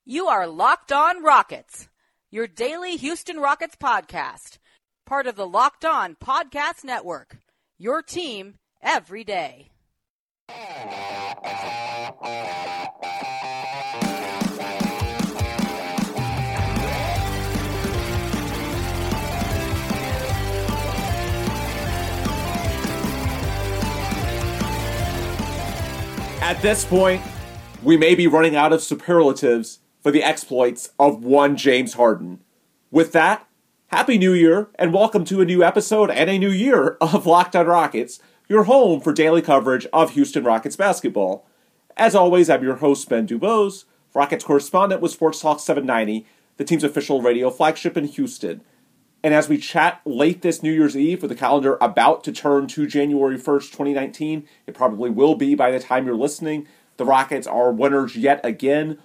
You are Locked On Rockets, your daily Houston Rockets podcast, part of the Locked On Podcast Network, your team every day. At this point, we may be running out of superlatives for the exploits of one James Harden. With that, Happy New Year, and welcome to a new episode and a new year of Locked On Rockets, your home for daily coverage of Houston Rockets basketball. As always, I'm your host, Ben Dubose, Rockets correspondent with Sports Talk 790, the team's official radio flagship in Houston. And as we chat late this New Year's Eve with the calendar about to turn to January 1st, 2019, it probably will be by the time you're listening, the Rockets are winners yet again,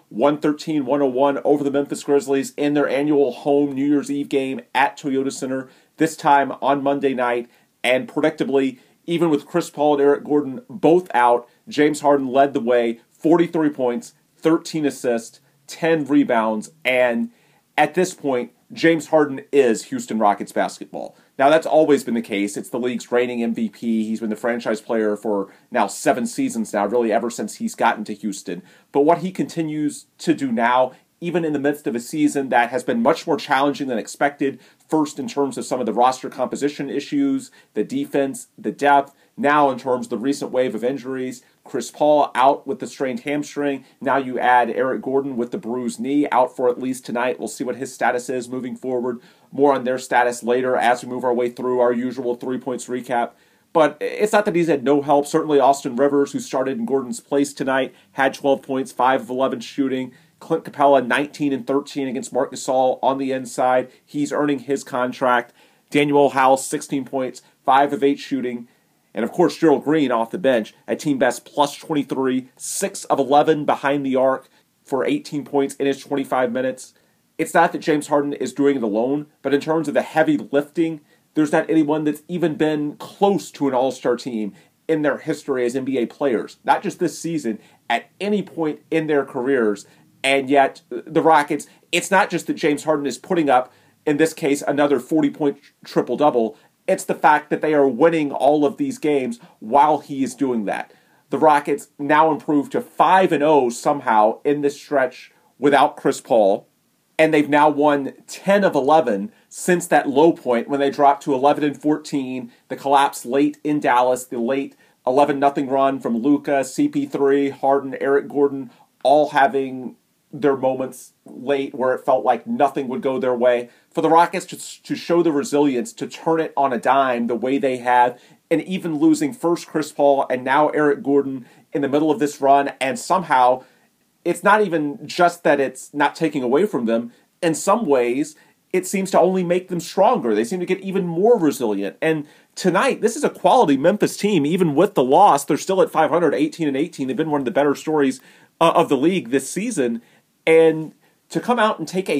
113-101 over the Memphis Grizzlies in their annual home New Year's Eve game at Toyota Center, this time on Monday night. And predictably, even with Chris Paul and Eric Gordon both out, James Harden led the way, 43 points, 13 assists, 10 rebounds, and at this point, James Harden is Houston Rockets basketball. Now, that's always been the case. It's the league's reigning MVP. He's been the franchise player for now 7 seasons now, really ever since he's gotten to Houston. But what he continues to do now, even in the midst of a season that has been much more challenging than expected, first in terms of some of the roster composition issues, the defense, the depth, now in terms of the recent wave of injuries, Chris Paul out with the strained hamstring. Now you add Eric Gordon with the bruised knee, out for at least tonight. We'll see what his status is moving forward. More on their status later as we move our way through our usual 3 points recap. But it's not that he's had no help. Certainly Austin Rivers, who started in Gordon's place tonight, had 12 points, 5 of 11 shooting. Clint Capella, 19 and 13 against Marc Gasol on the inside. He's earning his contract. Daniel House, 16 points, 5 of 8 shooting. And of course, Gerald Green off the bench at team best plus 23, 6 of 11 behind the arc for 18 points in his 25 minutes. It's not that James Harden is doing it alone, but in terms of the heavy lifting, there's not anyone that's even been close to an all-star team in their history as NBA players. Not just this season, at any point in their careers. And yet, the Rockets, it's not just that James Harden is putting up, in this case, another 40-point triple-double. It's the fact that they are winning all of these games while he is doing that. The Rockets now improved to 5-0 somehow in this stretch without Chris Paul. And they've now won 10 of 11 since that low point when they dropped to 11-14. The collapse late in Dallas, the late 11-0 run from Luka, CP3, Harden, Eric Gordon, all having their moments late where it felt like nothing would go their way. For the Rockets to show the resilience, to turn it on a dime the way they have, and even losing first Chris Paul and now Eric Gordon in the middle of this run, and somehow it's not even just that it's not taking away from them. In some ways, it seems to only make them stronger. They seem to get even more resilient. And tonight, this is a quality Memphis team. Even with the loss, they're still at 500, 18 and 18. They've been one of the better stories of the league this season. And to come out and take a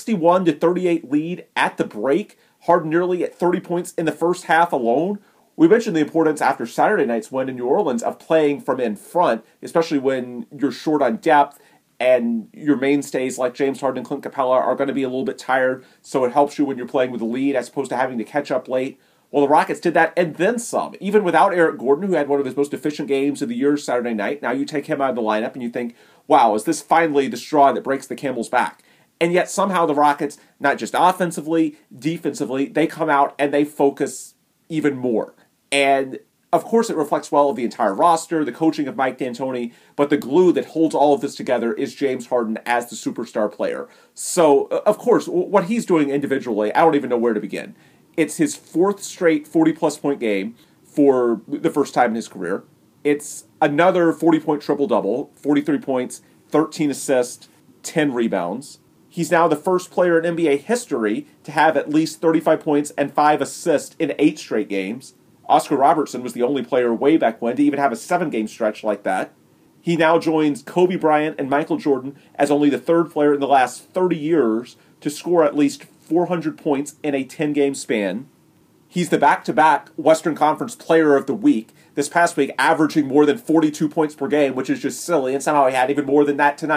61-38 lead at the break, Harden nearly at 30 points in the first half alone. We mentioned the importance after Saturday night's win in New Orleans of playing from in front, especially when you're short on depth and your mainstays like James Harden and Clint Capella are going to be a little bit tired, so it helps you when you're playing with a lead as opposed to having to catch up late. Well, the Rockets did that and then some. Even without Eric Gordon, who had one of his most efficient games of the year Saturday night, now you take him out of the lineup and you think, wow, is this finally the straw that breaks the camel's back? And yet somehow the Rockets, not just offensively, defensively, they come out and they focus even more. And of course it reflects well of the entire roster, the coaching of Mike D'Antoni, but the glue that holds all of this together is James Harden as the superstar player. So, of course, what he's doing individually, I don't even know where to begin. It's his 4th straight 40-plus point game for the first time in his career. It's another 40-point triple-double, 43 points, 13 assists, 10 rebounds. He's now the first player in NBA history to have at least 35 points and 5 assists in 8 straight games. Oscar Robertson was the only player way back when to even have a 7-game stretch like that. He now joins Kobe Bryant and Michael Jordan as only the 3rd player in the last 30 years to score at least 400 points in a 10-game span. He's the back-to-back Western Conference Player of the Week, this past week averaging more than 42 points per game, which is just silly, and somehow he had even more than that tonight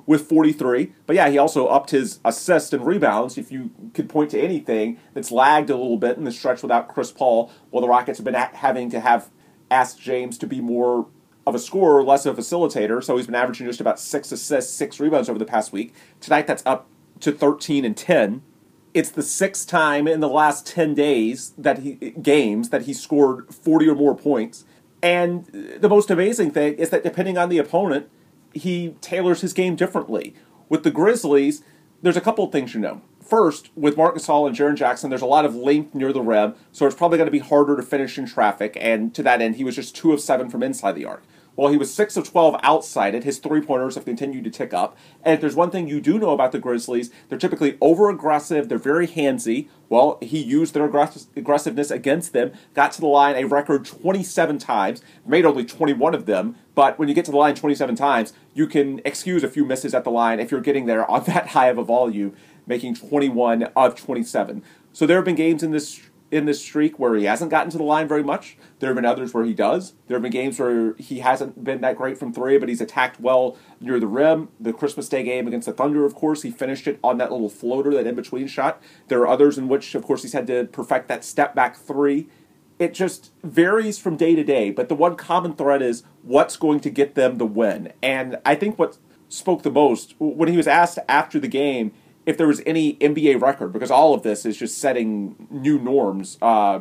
with 43. But yeah, he also upped his assists and rebounds. If you could point to anything that's lagged a little bit in the stretch without Chris Paul, well, the Rockets have been having to have asked James to be more of a scorer, less of a facilitator. So he's been averaging just about 6 assists, 6 rebounds over the past week. Tonight, that's up to 13 and 10. It's the 6th time in the last 10 days games that he scored 40 or more points. And the most amazing thing is that depending on the opponent, he tailors his game differently. With the Grizzlies, there's a couple of things you know. First, with Marc Gasol and Jaren Jackson, there's a lot of length near the rim, so it's probably going to be harder to finish in traffic, and to that end, he was just 2 of 7 from inside the arc. Well, he was 6 of 12 outside it. His three-pointers have continued to tick up. And if there's one thing you do know about the Grizzlies, they're typically over-aggressive. They're very handsy. Well, he used their aggressiveness against them, got to the line a record 27 times, made only 21 of them. But when you get to the line 27 times, you can excuse a few misses at the line if you're getting there on that high of a volume, making 21 of 27. So there have been games in this streak where he hasn't gotten to the line very much. There have been others where he does. There have been games where he hasn't been that great from 3, but he's attacked well near the rim. The Christmas Day game against the Thunder, of course, he finished it on that little floater, that in-between shot. There are others in which, of course, he's had to perfect that step-back 3. It just varies from day to day, but the one common thread is what's going to get them the win. And I think what spoke the most, when he was asked after the game if there was any NBA record, because all of this is just setting new norms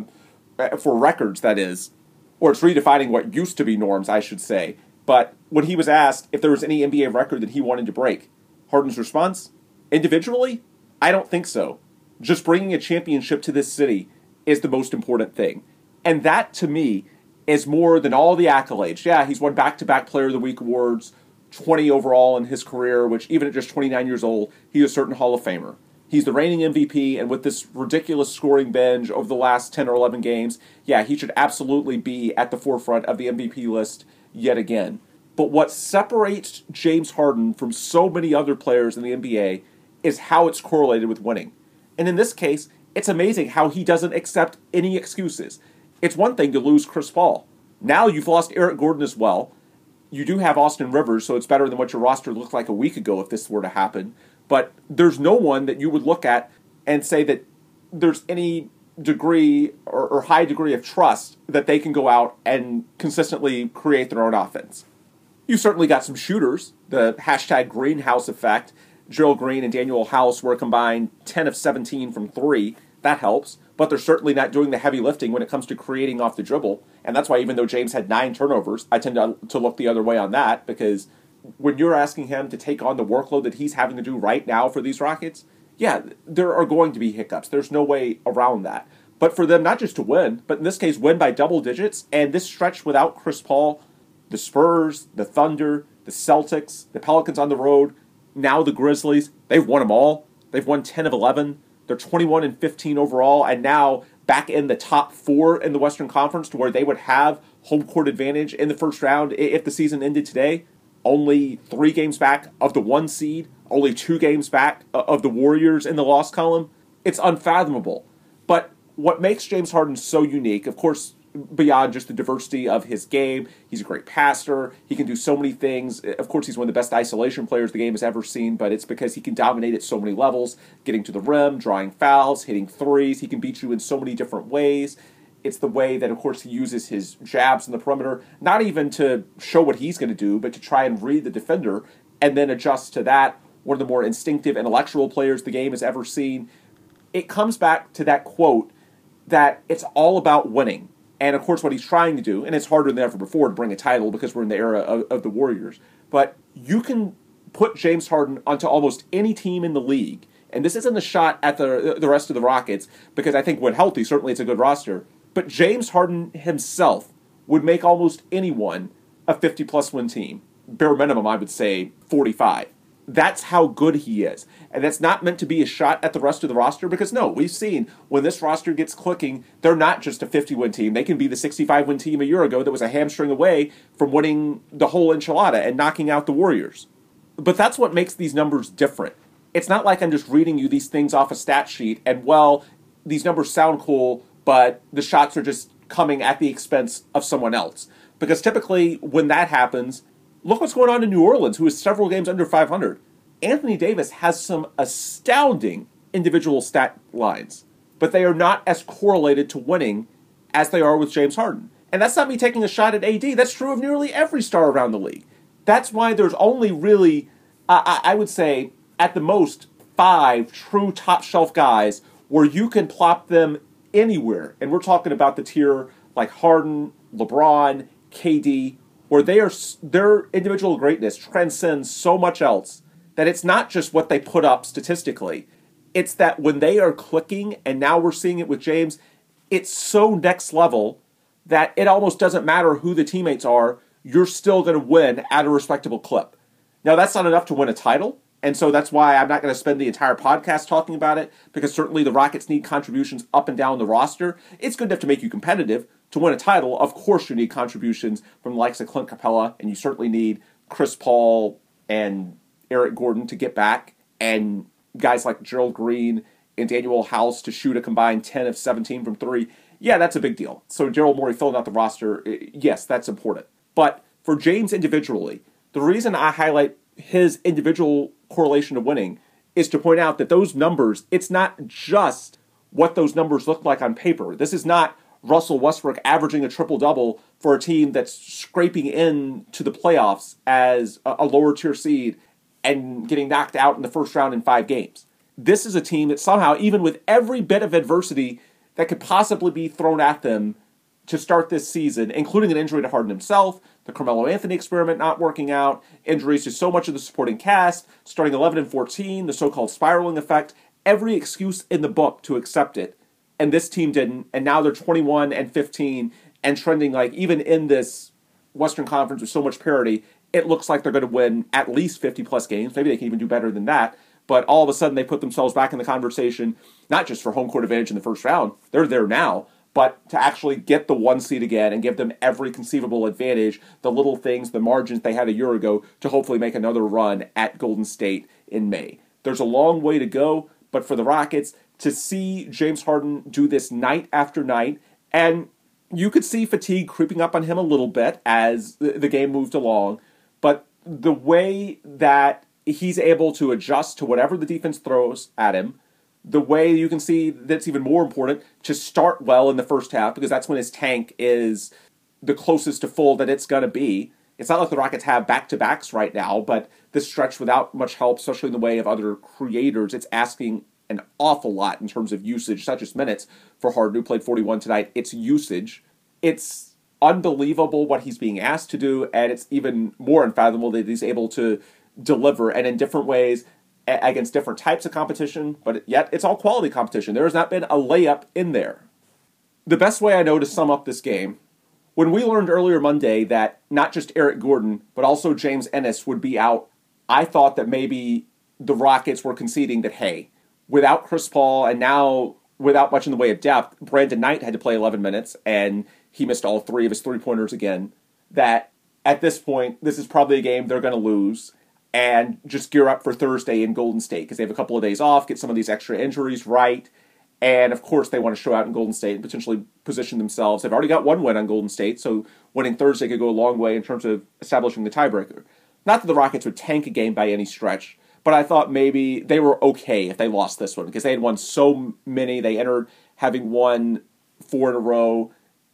for records, that is, or it's redefining what used to be norms, I should say. But when he was asked if there was any NBA record that he wanted to break, Harden's response, individually, I don't think so. Just bringing a championship to this city is the most important thing. And that, to me, is more than all the accolades. Yeah, he's won back-to-back Player of the Week awards, 20 overall in his career, which even at just 29 years old, he's a certain Hall of Famer. He's the reigning MVP, and with this ridiculous scoring binge over the last 10 or 11 games, yeah, he should absolutely be at the forefront of the MVP list yet again. But what separates James Harden from so many other players in the NBA is how it's correlated with winning. And in this case, it's amazing how he doesn't accept any excuses. It's one thing to lose Chris Paul. Now you've lost Eric Gordon as well. You do have Austin Rivers, so it's better than what your roster looked like a week ago if this were to happen. But there's no one that you would look at and say that there's any degree or high degree of trust that they can go out and consistently create their own offense. You certainly got some shooters. The hashtag Greenhouse effect. Gerald Green and Daniel House were combined 10 of 17 from 3. That helps. But they're certainly not doing the heavy lifting when it comes to creating off the dribble. And that's why even though James had 9 turnovers, I tend to look the other way on that, because when you're asking him to take on the workload that he's having to do right now for these Rockets, yeah, there are going to be hiccups. There's no way around that. But for them not just to win, but in this case win by double digits, and this stretch without Chris Paul, the Spurs, the Thunder, the Celtics, the Pelicans on the road, now the Grizzlies, they've won them all. They've won 10 of 11. They're 21 and 15 overall, and now back in the top 4 in the Western Conference to where they would have home court advantage in the first round if the season ended today. Only 3 games back of the 1 seed, only 2 games back of the Warriors in the loss column. It's unfathomable. But what makes James Harden so unique, of course, beyond just the diversity of his game, he's a great passer, he can do so many things. Of course, he's one of the best isolation players the game has ever seen, but it's because he can dominate at so many levels, getting to the rim, drawing fouls, hitting threes. He can beat you in so many different ways. It's the way that, of course, he uses his jabs in the perimeter, not even to show what he's going to do, but to try and read the defender and then adjust to that. One of the more instinctive, intellectual players the game has ever seen. It comes back to that quote that it's all about winning. And, of course, what he's trying to do, and it's harder than ever before to bring a title because we're in the era of the Warriors, but you can put James Harden onto almost any team in the league. And this isn't a shot at the rest of the Rockets, because I think when healthy, certainly it's a good roster. But James Harden himself would make almost anyone a 50-plus win team. Bare minimum, I would say 45. That's how good he is. And that's not meant to be a shot at the rest of the roster, because no, we've seen when this roster gets clicking, they're not just a 50-win team. They can be the 65-win team a year ago that was a hamstring away from winning the whole enchilada and knocking out the Warriors. But that's what makes these numbers different. It's not like I'm just reading you these things off a stat sheet and, well, these numbers sound cool, but the shots are just coming at the expense of someone else. Because typically when that happens, look what's going on in New Orleans, who is several games under 500. Anthony Davis has some astounding individual stat lines, but they are not as correlated to winning as they are with James Harden. And that's not me taking a shot at AD. That's true of nearly every star around the league. That's why there's only really, I would say, at the most, 5 true top-shelf guys where you can plop them anywhere. And we're talking about the tier like Harden, LeBron, KD, where their individual greatness transcends so much else that it's not just what they put up statistically. It's that when they are clicking, and now we're seeing it with James, it's so next level that it almost doesn't matter who the teammates are, you're still going to win at a respectable clip. Now, that's not enough to win a title, and so that's why I'm not going to spend the entire podcast talking about it, because certainly the Rockets need contributions up and down the roster. It's good enough to make you competitive. To win a title, of course you need contributions from the likes of Clint Capella, and you certainly need Chris Paul and Eric Gordon to get back, and guys like Gerald Green and Daniel House to shoot a combined 10 of 17 from 3. Yeah, that's a big deal. So Daryl Morey filling out the roster, yes, that's important. But for James individually, the reason I highlight his individual correlation to winning is to point out that those numbers, it's not just what those numbers look like on paper. This is not Russell Westbrook averaging a triple-double for a team that's scraping into the playoffs as a lower-tier seed and getting knocked out in the first round in 5 games. This is a team that somehow, even with every bit of adversity that could possibly be thrown at them to start this season, including an injury to Harden himself, the Carmelo Anthony experiment not working out, injuries to so much of the supporting cast, starting 11-14, the so-called spiraling effect, every excuse in the book to accept it. And this team didn't, and now they're 21-15 and trending like, even in this Western Conference with so much parity, it looks like they're going to win at least 50-plus games. Maybe they can even do better than that. But all of a sudden, they put themselves back in the conversation, not just for home court advantage in the first round. They're there now. But to actually get the 1 seed again and give them every conceivable advantage, the little things, the margins they had a year ago, to hopefully make another run at Golden State in May. There's a long way to go, but for the Rockets, to see James Harden do this night after night, and you could see fatigue creeping up on him a little bit as the game moved along, but the way that he's able to adjust to whatever the defense throws at him, the way you can see that's even more important to start well in the first half, because that's when his tank is the closest to full that it's going to be. It's not like the Rockets have back-to-backs right now, but this stretch without much help, especially in the way of other creators, it's asking an awful lot in terms of usage. It's not just minutes for Harden, who played 41 tonight. It's usage. It's unbelievable what he's being asked to do, and it's even more unfathomable that he's able to deliver, and in different ways, against different types of competition, but yet it's all quality competition. There has not been a layup in there. The best way I know to sum up this game, when we learned earlier Monday that not just Eric Gordon, but also James Ennis would be out, I thought that maybe the Rockets were conceding that, hey, without Chris Paul and now without much in the way of depth, Brandon Knight had to play 11 minutes, and he missed all 3 of his three-pointers again, that at this point, this is probably a game they're going to lose, and just gear up for Thursday in Golden State, because they have a couple of days off, get some of these extra injuries right, and of course they want to show out in Golden State and potentially position themselves. They've already got 1 win on Golden State, so winning Thursday could go a long way in terms of establishing the tiebreaker. Not that the Rockets would tank a game by any stretch, but I thought maybe they were okay if they lost this one, because they had won so many. They entered having won 4 in a row,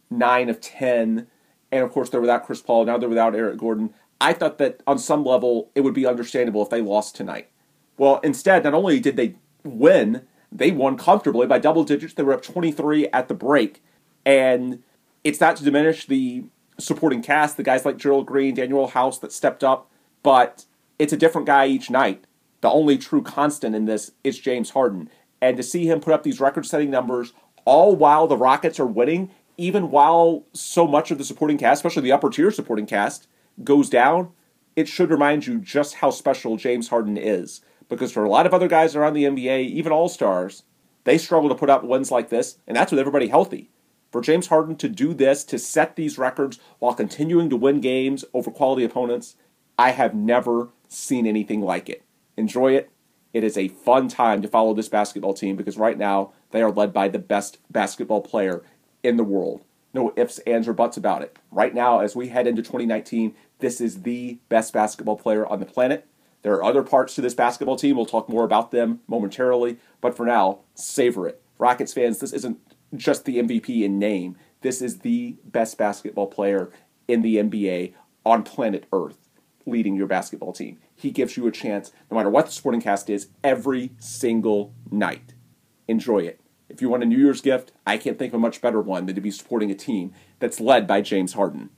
9 of 10, and of course they're without Chris Paul, now they're without Eric Gordon. I thought that on some level it would be understandable if they lost tonight. Well, instead, not only did they win, they won comfortably by double digits. They were up 23 at the break. And it's not to diminish the supporting cast, the guys like Gerald Green, Daniel House that stepped up, but it's a different guy each night. The only true constant in this is James Harden. And to see him put up these record-setting numbers all while the Rockets are winning, even while so much of the supporting cast, especially the upper-tier supporting cast, goes down, it should remind you just how special James Harden is. Because for a lot of other guys around the NBA, even all-stars, they struggle to put up wins like this, and that's with everybody healthy. For James Harden to do this, to set these records while continuing to win games over quality opponents, I have never seen anything like it. Enjoy it. It is a fun time to follow this basketball team, because right now they are led by the best basketball player in the world. No ifs, ands, or buts about it. Right now, as we head into 2019, this is the best basketball player on the planet. There are other parts to this basketball team. We'll talk more about them momentarily. But for now, savor it. Rockets fans, this isn't just the MVP in name. This is the best basketball player in the NBA on planet Earth leading your basketball team. He gives you a chance, no matter what the sporting cast is, every single night. Enjoy it. If you want a New Year's gift, I can't think of a much better one than to be supporting a team that's led by James Harden.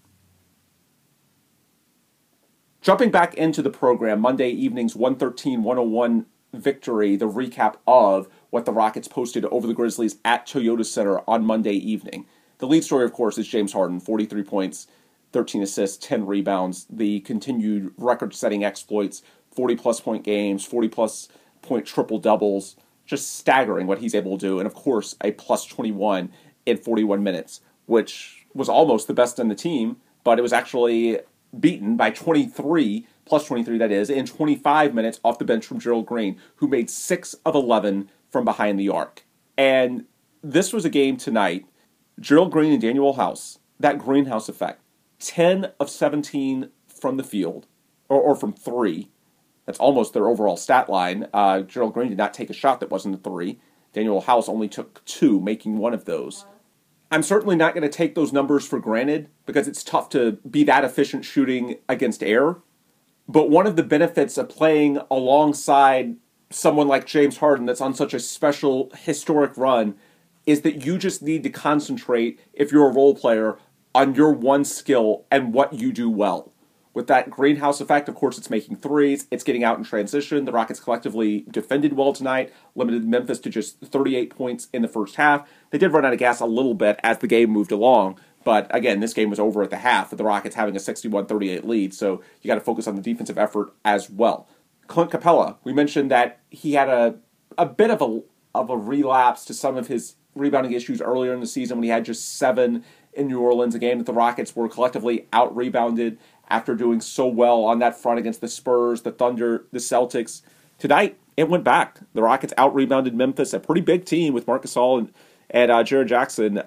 Jumping back into the program, Monday evening's 113-101 victory, the recap of what the Rockets posted over the Grizzlies at Toyota Center on Monday evening. The lead story, of course, is James Harden, 43 points, 13 assists, 10 rebounds, the continued record-setting exploits, 40-plus point games, 40-plus point triple-doubles, just staggering what he's able to do, and of course, a plus 21 in 41 minutes, which was almost the best in the team, but it was actually beaten by 23, plus 23 that is, in 25 minutes off the bench from Gerald Green, who made 6 of 11 from behind the arc. And this was a game tonight, Gerald Green and Daniel House, that greenhouse effect, 10 of 17 from the field, or from 3. That's almost their overall stat line. Gerald Green did not take a shot that wasn't a 3. Daniel House only took 2, making 1 of those. I'm certainly not going to take those numbers for granted because it's tough to be that efficient shooting against air. But one of the benefits of playing alongside someone like James Harden that's on such a special, historic run is that you just need to concentrate, if you're a role player, on your one skill and what you do well. With that greenhouse effect, of course, it's making threes. It's getting out in transition. The Rockets collectively defended well tonight, limited Memphis to just 38 points in the first half. They did run out of gas a little bit as the game moved along. But again, this game was over at the half with the Rockets having a 61-38 lead. So you got to focus on the defensive effort as well. Clint Capella, we mentioned that he had a bit of a relapse to some of his rebounding issues earlier in the season when he had just 7 in New Orleans, a game that the Rockets were collectively out-rebounded after doing so well on that front against the Spurs, the Thunder, the Celtics. Tonight, it went back. The Rockets out-rebounded Memphis, a pretty big team with Marc Gasol and Jaren Jackson,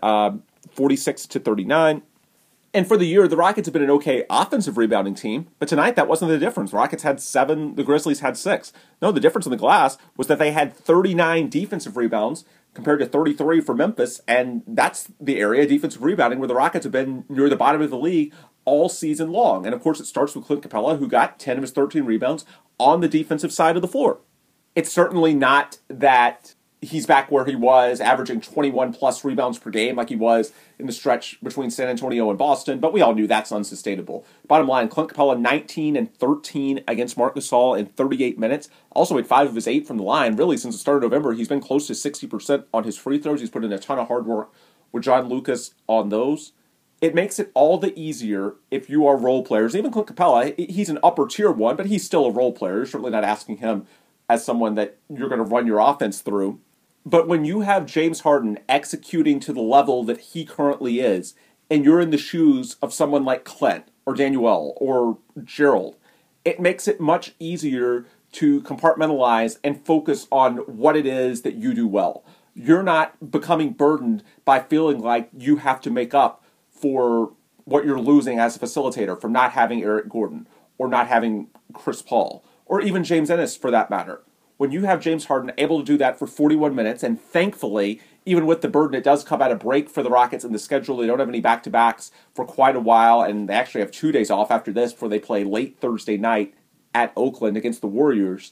46-39. And for the year, the Rockets have been an okay offensive rebounding team, but tonight that wasn't the difference. The Rockets had 7, the Grizzlies had 6. No, the difference in the glass was that they had 39 defensive rebounds compared to 33 for Memphis, and that's the area, defensive rebounding, where the Rockets have been near the bottom of the league all season long. And of course, it starts with Clint Capella, who got 10 of his 13 rebounds on the defensive side of the floor. It's certainly not that he's back where he was, averaging 21-plus rebounds per game like he was in the stretch between San Antonio and Boston, but we all knew that's unsustainable. Bottom line, Clint Capella 19 and 13 against Marc Gasol in 38 minutes. Also made 5 of his 8 from the line. Really, since the start of November, he's been close to 60% on his free throws. He's put in a ton of hard work with John Lucas on those. It makes it all the easier if you are role players. Even Clint Capella, he's an upper tier one, but he's still a role player. You're certainly not asking him as someone that you're going to run your offense through. But when you have James Harden executing to the level that he currently is, and you're in the shoes of someone like Clint or Daniel or Gerald, it makes it much easier to compartmentalize and focus on what it is that you do well. You're not becoming burdened by feeling like you have to make up for what you're losing as a facilitator from not having Eric Gordon or not having Chris Paul or even James Ennis for that matter. When you have James Harden able to do that for 41 minutes, and thankfully, even with the burden, it does come at a break for the Rockets in the schedule. They don't have any back-to-backs for quite a while, and they actually have 2 days off after this before they play late Thursday night at Oakland against the Warriors.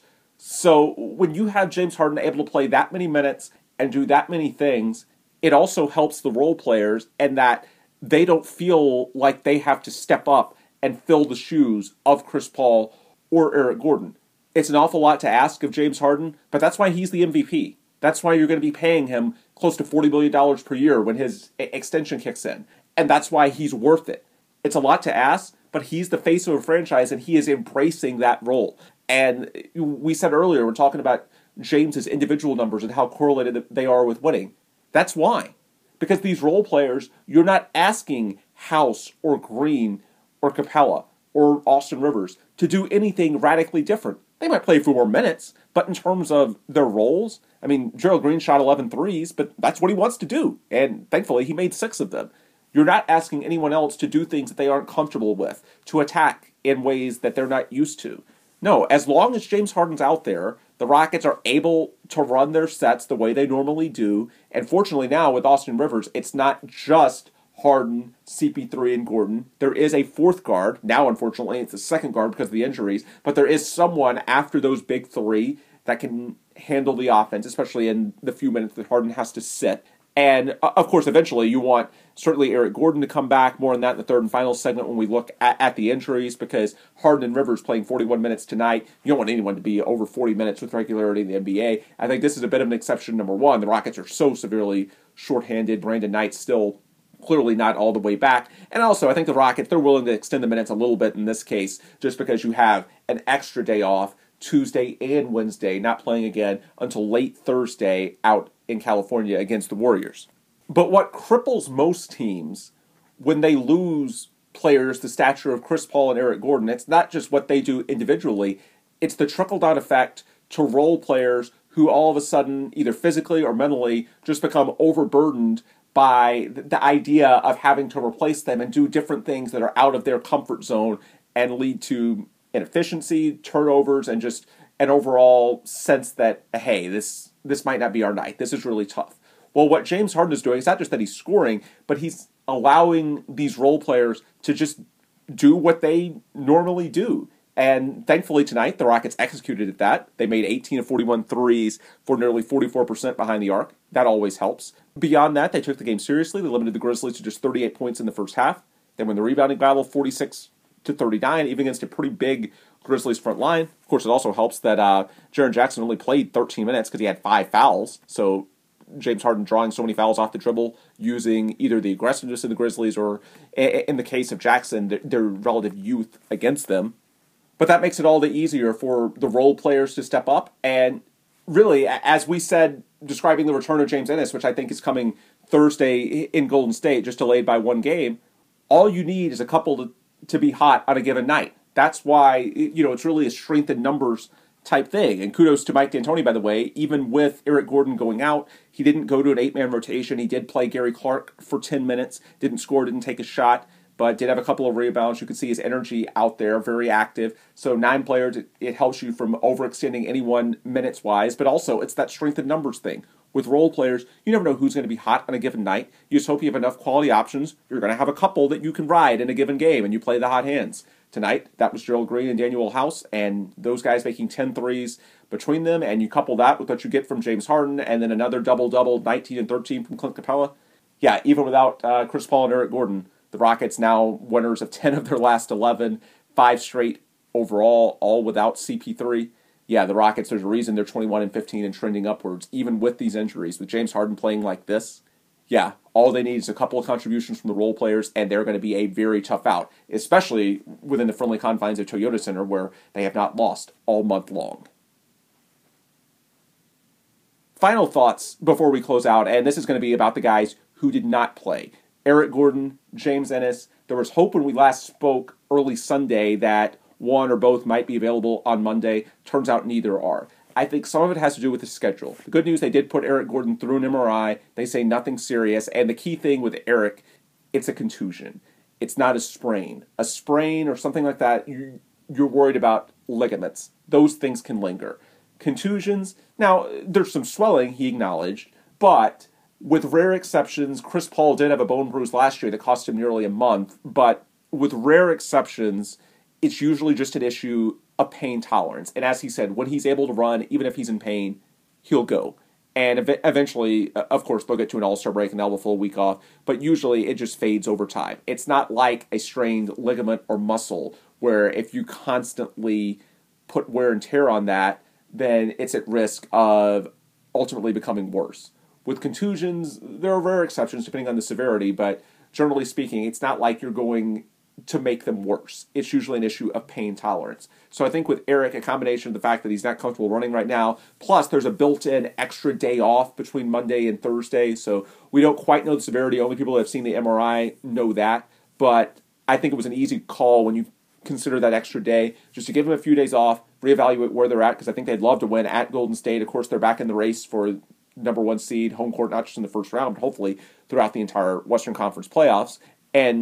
So when you have James Harden able to play that many minutes and do that many things, it also helps the role players in that they don't feel like they have to step up and fill the shoes of Chris Paul or Eric Gordon. It's an awful lot to ask of James Harden, but that's why he's the MVP. That's why you're going to be paying him close to $40 million per year when his extension kicks in. And that's why he's worth it. It's a lot to ask, but he's the face of a franchise, and he is embracing that role. And we said earlier, we're talking about James's individual numbers and how correlated they are with winning. That's why. Because these role players, you're not asking House or Green or Capella or Austin Rivers to do anything radically different. They might play for more minutes, but in terms of their roles, I mean, Gerald Green shot 11 threes, but that's what he wants to do. And thankfully, he made 6 of them. You're not asking anyone else to do things that they aren't comfortable with, to attack in ways that they're not used to. No, as long as James Harden's out there, the Rockets are able to run their sets the way they normally do. And fortunately now with Austin Rivers, it's not just Harden, CP3, and Gordon. There is a fourth guard. Now, unfortunately, it's a second guard because of the injuries. But there is someone after those big three that can handle the offense, especially in the few minutes that Harden has to sit. And, of course, eventually you want certainly Eric Gordon to come back. More on that in the third and final segment when we look at the injuries, because Harden and Rivers playing 41 minutes tonight. You don't want anyone to be over 40 minutes with regularity in the NBA. I think this is a bit of an exception, number one. The Rockets are so severely shorthanded. Brandon Knight's still clearly not all the way back. And also, I think the Rockets, they're willing to extend the minutes a little bit in this case, just because you have an extra day off Tuesday and Wednesday, not playing again until late Thursday out in California against the Warriors. But what cripples most teams when they lose players the stature of Chris Paul and Eric Gordon, it's not just what they do individually, it's the trickle-down effect to role players who all of a sudden, either physically or mentally, just become overburdened by the idea of having to replace them and do different things that are out of their comfort zone and lead to inefficiency, turnovers, and just an overall sense that, hey, this might not be our night. This is really tough. Well, what James Harden is doing is not just that he's scoring, but he's allowing these role players to just do what they normally do. And thankfully tonight, the Rockets executed at that. They made 18 of 41 threes for nearly 44% behind the arc. That always helps. Beyond that, they took the game seriously. They limited the Grizzlies to just 38 points in the first half. They won the rebounding battle 46-39, even against a pretty big Grizzlies front line. Of course, it also helps that Jaren Jackson only played 13 minutes because he had 5 fouls. So James Harden drawing so many fouls off the dribble, using either the aggressiveness of the Grizzlies or, in the case of Jackson, their relative youth against them. But that makes it all the easier for the role players to step up. And really, as we said, describing the return of James Ennis, which I think is coming Thursday in Golden State, just delayed by one game, all you need is a couple to be hot on a given night. That's why, it's really a strength in numbers type thing. And kudos to Mike D'Antoni, by the way. Even with Eric Gordon going out, he didn't go to an 8-man rotation. He did play Gary Clark for 10 minutes, didn't score, didn't take a shot, but did have a couple of rebounds. You could see his energy out there, very active. So 9 players, it helps you from overextending anyone minutes-wise, but also it's that strength in numbers thing. With role players, you never know who's going to be hot on a given night. You just hope you have enough quality options. You're going to have a couple that you can ride in a given game, and you play the hot hands. Tonight, that was Gerald Green and Daniel House, and those guys making 10 threes between them, and you couple that with what you get from James Harden, and then another double-double, 19 and 13 from Clint Capella. Yeah, even without Chris Paul and Eric Gordon, the Rockets now winners of 10 of their last 11, 5 straight overall, all without CP3. Yeah, the Rockets, there's a reason they're 21 and 15 and trending upwards, even with these injuries. With James Harden playing like this, yeah, all they need is a couple of contributions from the role players, and they're going to be a very tough out, especially within the friendly confines of Toyota Center, where they have not lost all month long. Final thoughts before we close out, and this is going to be about the guys who did not play. Eric Gordon, James Ennis. There was hope when we last spoke early Sunday that one or both might be available on Monday. Turns out neither are. I think some of it has to do with the schedule. The good news, they did put Eric Gordon through an MRI. They say nothing serious. And the key thing with Eric, it's a contusion. It's not a sprain. A sprain or something like that, you're worried about ligaments. Those things can linger. Contusions, now, there's some swelling, he acknowledged, but with rare exceptions, Chris Paul did have a bone bruise last year that cost him nearly a month, but with rare exceptions, it's usually just an issue of pain tolerance. And as he said, when he's able to run, even if he's in pain, he'll go. And eventually, of course, they'll get to an all-star break and they'll have a full week off, but usually it just fades over time. It's not like a strained ligament or muscle where if you constantly put wear and tear on that, then it's at risk of ultimately becoming worse. With contusions, there are rare exceptions depending on the severity, but generally speaking, it's not like you're going to make them worse. It's usually an issue of pain tolerance. So I think with Eric, a combination of the fact that he's not comfortable running right now, plus there's a built-in extra day off between Monday and Thursday, so we don't quite know the severity. Only people that have seen the MRI know that, but I think it was an easy call when you consider that extra day, just to give them a few days off, reevaluate where they're at, because I think they'd love to win at Golden State. Of course, they're back in the race for number 1 seed, home court, not just in the first round, but hopefully throughout the entire Western Conference playoffs. And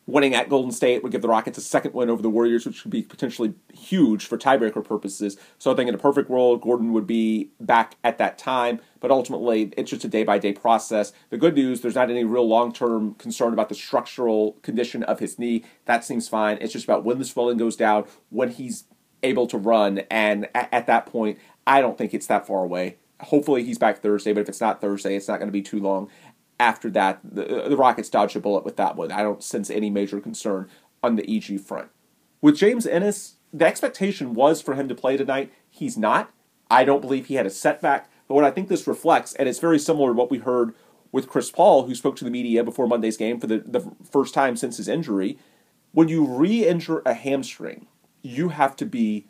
Winning at Golden State would give the Rockets a second win over the Warriors, which would be potentially huge for tiebreaker purposes. So I think in a perfect world, Gordon would be back at that time. But ultimately, it's just a day-by-day process. The good news, there's not any real long-term concern about the structural condition of his knee. That seems fine. It's just about when the swelling goes down, when he's able to run. And at that point, I don't think it's that far away. Hopefully he's back Thursday, but if it's not Thursday, it's not going to be too long. After that, the Rockets dodged a bullet with that one. I don't sense any major concern on the EG front. With James Ennis, the expectation was for him to play tonight. He's not. I don't believe he had a setback. But what I think this reflects, and it's very similar to what we heard with Chris Paul, who spoke to the media before Monday's game for the first time since his injury, when you re-injure a hamstring, you have to be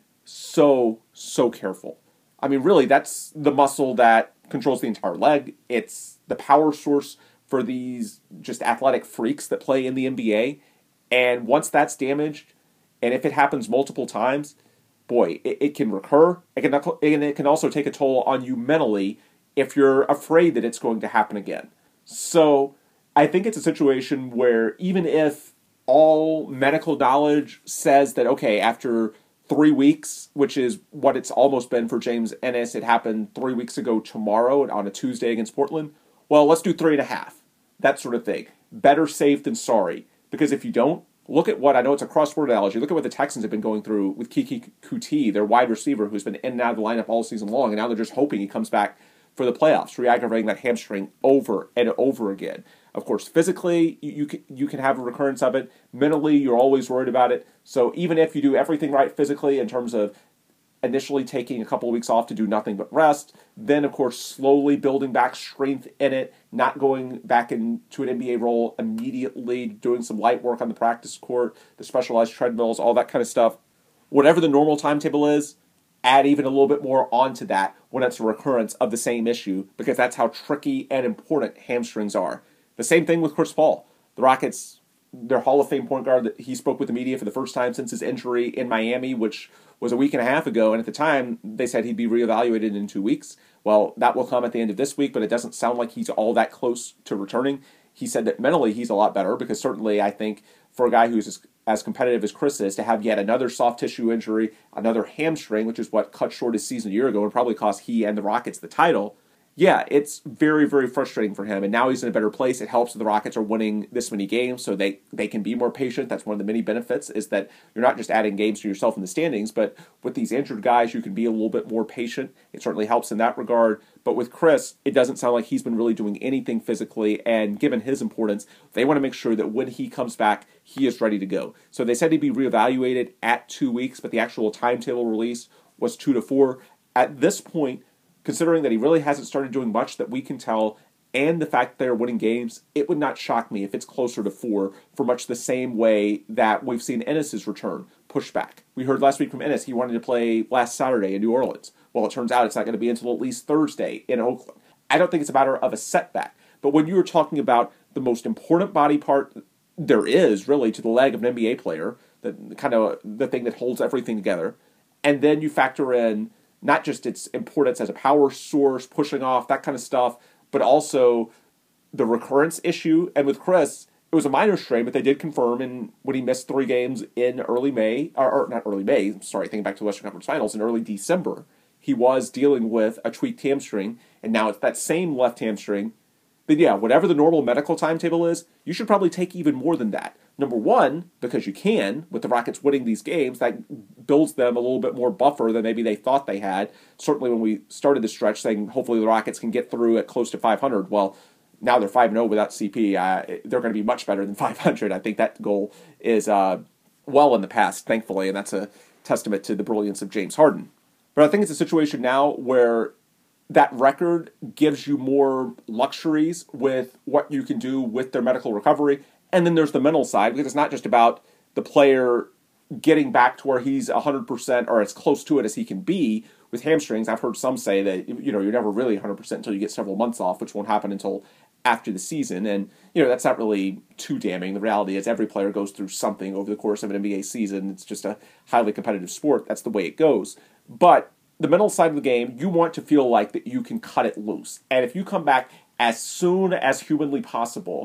so careful. I mean, really, that's the muscle that controls the entire leg. It's the power source for these just athletic freaks that play in the NBA. And once that's damaged, and if it happens multiple times, boy, it can recur. It can also take a toll on you mentally if you're afraid that it's going to happen again. So I think it's a situation where even if all medical knowledge says that, okay, after 3 weeks, which is what it's almost been for James Ennis, it happened 3 weeks ago tomorrow on a Tuesday against Portland. Well, let's do 3.5. That sort of thing. Better safe than sorry. Because if you don't, look at what, I know it's a cross-word analogy, look at what the Texans have been going through with Kiki Kuti, their wide receiver, who's been in and out of the lineup all season long, and now they're just hoping he comes back for the playoffs, re-aggravating that hamstring over and over again. Of course, physically, you can have a recurrence of it. Mentally, you're always worried about it. So even if you do everything right physically in terms of initially taking a couple of weeks off to do nothing but rest, then, of course, slowly building back strength in it, not going back into an NBA role immediately, doing some light work on the practice court, the specialized treadmills, all that kind of stuff. Whatever the normal timetable is, add even a little bit more onto that when it's a recurrence of the same issue, because that's how tricky and important hamstrings are. The same thing with Chris Paul. The Rockets, their Hall of Fame point guard, he spoke with the media for the first time since his injury in Miami, which was a week and a half ago, and at the time, they said he'd be reevaluated in 2 weeks. Well, that will come at the end of this week, but it doesn't sound like he's all that close to returning. He said that mentally he's a lot better, because certainly I think for a guy who's as competitive as Chris is, to have yet another soft tissue injury, another hamstring, which is what cut short his season a year ago and probably cost he and the Rockets the title, yeah, it's very, very frustrating for him. And now he's in a better place. It helps that the Rockets are winning this many games, so they can be more patient. That's one of the many benefits, is that you're not just adding games to yourself in the standings, but with these injured guys, you can be a little bit more patient. It certainly helps in that regard. But with Chris, it doesn't sound like he's been really doing anything physically, and given his importance, they want to make sure that when he comes back, he is ready to go. So they said he'd be reevaluated at 2 weeks, but the actual timetable release was 2 to 4. At this point, considering that he really hasn't started doing much that we can tell, and the fact that they're winning games, it would not shock me if it's closer to 4 for much the same way that we've seen Ennis' return pushed back. We heard last week from Ennis he wanted to play last Saturday in New Orleans. Well, it turns out it's not going to be until at least Thursday in Oakland. I don't think it's a matter of a setback, but when you were talking about the most important body part there is, really, to the leg of an NBA player, the kind of the thing that holds everything together, and then you factor in not just its importance as a power source, pushing off, that kind of stuff, but also the recurrence issue. And with Chris, it was a minor strain, but they did confirm when he missed 3 games in early May, or not early May, thinking back to the Western Conference Finals, in early December, he was dealing with a tweaked hamstring, and now it's that same left hamstring. But yeah, whatever the normal medical timetable is, you should probably take even more than that. Number one, because you can, with the Rockets winning these games, that builds them a little bit more buffer than maybe they thought they had. Certainly when we started the stretch saying hopefully the Rockets can get through at close to 500, well, now they're 5-0 without CP. They're going to be much better than 500. I think that goal is well in the past, thankfully, and that's a testament to the brilliance of James Harden. But I think it's a situation now where that record gives you more luxuries with what you can do with their medical recovery. And then there's the mental side, because it's not just about the player getting back to where he's 100% or as close to it as he can be with hamstrings. I've heard some say that, you're never really 100% until you get several months off, which won't happen until after the season. And, that's not really too damning. The reality is every player goes through something over the course of an NBA season. It's just a highly competitive sport. That's the way it goes. But the mental side of the game, you want to feel like that you can cut it loose. And if you come back as soon as humanly possible,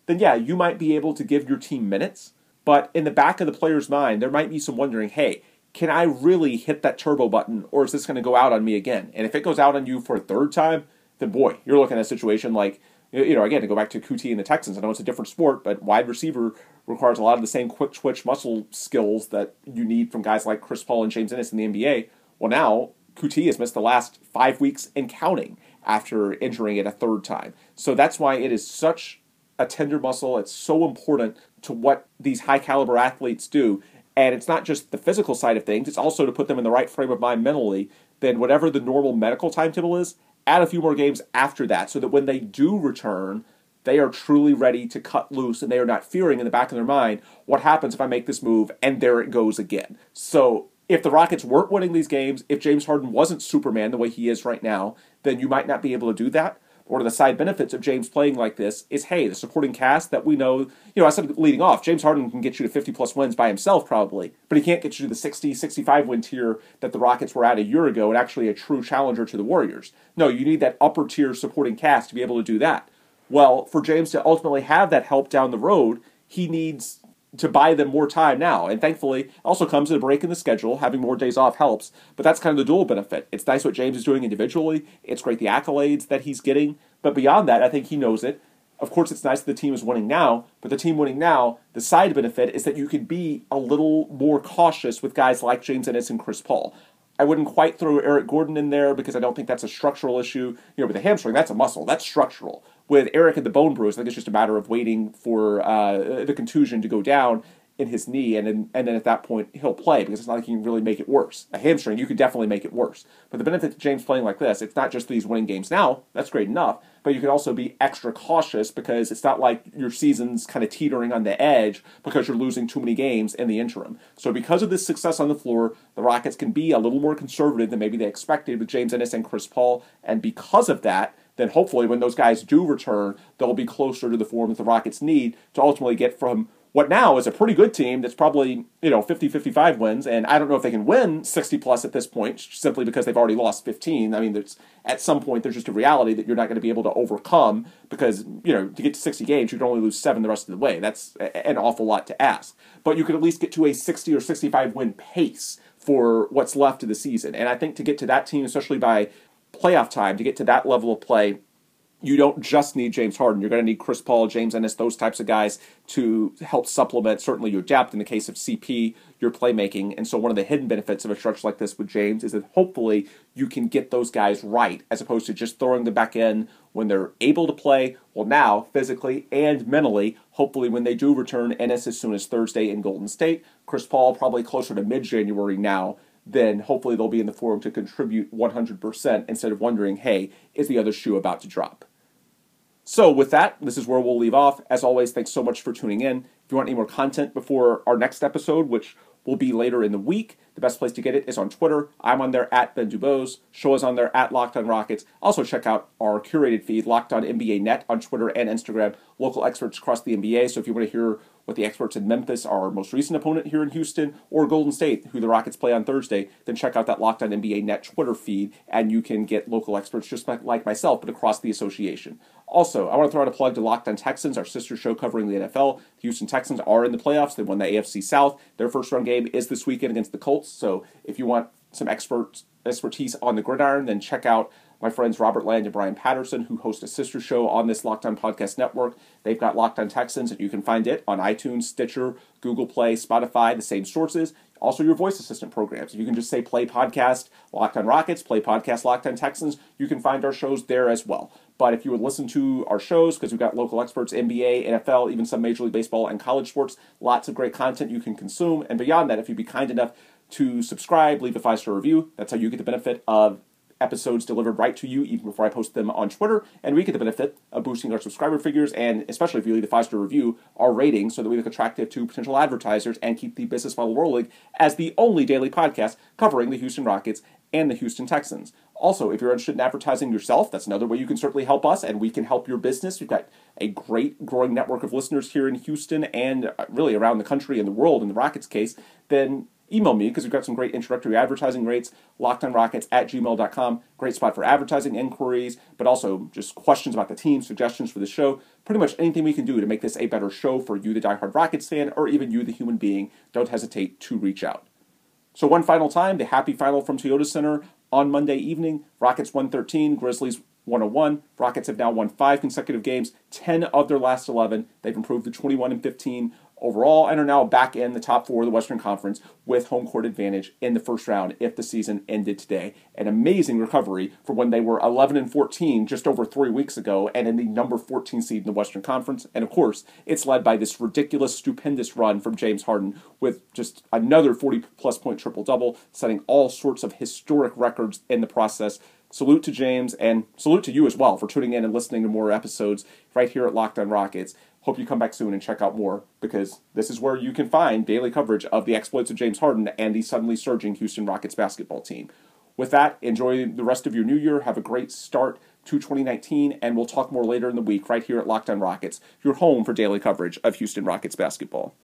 then yeah, you might be able to give your team minutes. But in the back of the player's mind, there might be some wondering, hey, can I really hit that turbo button, or is this going to go out on me again? And if it goes out on you for a third time, then boy, you're looking at a situation like, again, to go back to Kuti and the Texans, I know it's a different sport, but wide receiver requires a lot of the same quick twitch muscle skills that you need from guys like Chris Paul and James Ennis in the NBA. Well, now, Kuti has missed the last 5 weeks and counting after injuring it a third time. So that's why it is such a tender muscle. It's so important to what these high-caliber athletes do. And it's not just the physical side of things, it's also to put them in the right frame of mind mentally. Then whatever the normal medical timetable is, add a few more games after that so that when they do return, they are truly ready to cut loose and they are not fearing in the back of their mind, what happens if I make this move and there it goes again. So if the Rockets weren't winning these games, if James Harden wasn't Superman the way he is right now, then you might not be able to do that. One of the side benefits of James playing like this is, hey, the supporting cast that we know, I said leading off, James Harden can get you to 50-plus wins by himself probably, but he can't get you to the 60, 65 win tier that the Rockets were at a year ago and actually a true challenger to the Warriors. No, you need that upper tier supporting cast to be able to do that. Well, for James to ultimately have that help down the road, he needs to buy them more time now. And thankfully, also comes at a break in the schedule. Having more days off helps. But that's kind of the dual benefit. It's nice what James is doing individually. It's great the accolades that he's getting. But beyond that, I think he knows it. Of course, it's nice that the team is winning now. But the team winning now, the side benefit is that you can be a little more cautious with guys like James Ennis and Chris Paul. I wouldn't quite throw Eric Gordon in there because I don't think that's a structural issue. With the hamstring, that's a muscle. That's structural. With Eric and the bone bruise, I think it's just a matter of waiting for the contusion to go down in his knee, and then at that point, he'll play because it's not like you can really make it worse. A hamstring, you could definitely make it worse. But the benefit to James playing like this, it's not just these winning games now. That's great enough. But you can also be extra cautious because it's not like your season's kind of teetering on the edge because you're losing too many games in the interim. So because of this success on the floor, the Rockets can be a little more conservative than maybe they expected with James Ennis and Chris Paul. And because of that, then hopefully when those guys do return, they'll be closer to the form that the Rockets need to ultimately get from what now is a pretty good team that's probably, 50-55 wins, and I don't know if they can win 60-plus at this point, simply because they've already lost 15. I mean, at some point, there's just a reality that you're not going to be able to overcome because, to get to 60 games, you can only lose 7 the rest of the way. That's an awful lot to ask. But you could at least get to a 60 or 65 win pace for what's left of the season. And I think to get to that team, especially by playoff time, to get to that level of play, you don't just need James Harden. You're going to need Chris Paul, James Ennis, those types of guys to help supplement, certainly your depth in the case of CP, your playmaking. And so one of the hidden benefits of a stretch like this with James is that hopefully you can get those guys right as opposed to just throwing them back in when they're able to play. Well, now, physically and mentally, hopefully when they do return, Ennis as soon as Thursday in Golden State, Chris Paul probably closer to mid-January now, then hopefully they'll be in the form to contribute 100% instead of wondering, hey, is the other shoe about to drop? So with that, this is where we'll leave off. As always, thanks so much for tuning in. If you want any more content before our next episode, which will be later in the week, the best place to get it is on Twitter. I'm on there at Ben Dubose. Show is on there at Locked On Rockets. Also check out our curated feed, Locked On NBA Net, on Twitter and Instagram. Local experts across the NBA. So if you want to hear what the experts in Memphis, our most recent opponent here in Houston, or Golden State, who the Rockets play on Thursday, then check out that Locked On NBA Net Twitter feed, and you can get local experts just like myself, but across the association. Also, I want to throw out a plug to Locked On Texans, our sister show covering the NFL. The Houston Texans are in the playoffs. They won the AFC South. Their first-round game is this weekend against the Colts. So if you want some expertise on the gridiron, then check out my friends Robert Land and Brian Patterson, who host a sister show on this Locked On Podcast Network. They've got Locked On Texans, and you can find it on iTunes, Stitcher, Google Play, Spotify, the same sources. Also, your voice assistant programs. You can just say play podcast Locked On Rockets, play podcast Locked On Texans. You can find our shows there as well. But if you would listen to our shows, because we've got local experts, NBA, NFL, even some Major League Baseball and college sports, lots of great content you can consume. And beyond that, if you'd be kind enough to subscribe, leave a 5-star review, that's how you get the benefit of episodes delivered right to you even before I post them on Twitter, and we get the benefit of boosting our subscriber figures, and especially if you leave a 5-star review, our ratings, so that we look attractive to potential advertisers and keep the business model rolling as the only daily podcast covering the Houston Rockets and the Houston Texans. Also, if you're interested in advertising yourself, that's another way you can certainly help us, and we can help your business. We've got a great growing network of listeners here in Houston and really around the country and the world in the Rockets case. Then email me because we've got some great introductory advertising rates, lockedonrockets@gmail.com. Great spot for advertising inquiries, but also just questions about the team, suggestions for the show. Pretty much anything we can do to make this a better show for you, the diehard Rockets fan, or even you, the human being. Don't hesitate to reach out. So one final time, the happy final from Toyota Center on Monday evening. Rockets 113, Grizzlies 101. Rockets have now won 5 consecutive games, 10 of their last 11. They've improved to 21-15 overall and are now back in the top 4 of the Western Conference with home court advantage in the first round if the season ended today. An amazing recovery from when they were 11-14 just over 3 weeks ago and in the number 14 seed in the Western Conference. And of course, it's led by this ridiculous, stupendous run from James Harden with just another 40-plus point triple-double, setting all sorts of historic records in the process. Salute to James, and salute to you as well for tuning in and listening to more episodes right here at Locked On Rockets. Hope you come back soon and check out more, because this is where you can find daily coverage of the exploits of James Harden and the suddenly surging Houston Rockets basketball team. With that, enjoy the rest of your new year. Have a great start to 2019, and we'll talk more later in the week right here at Locked On Rockets, your home for daily coverage of Houston Rockets basketball.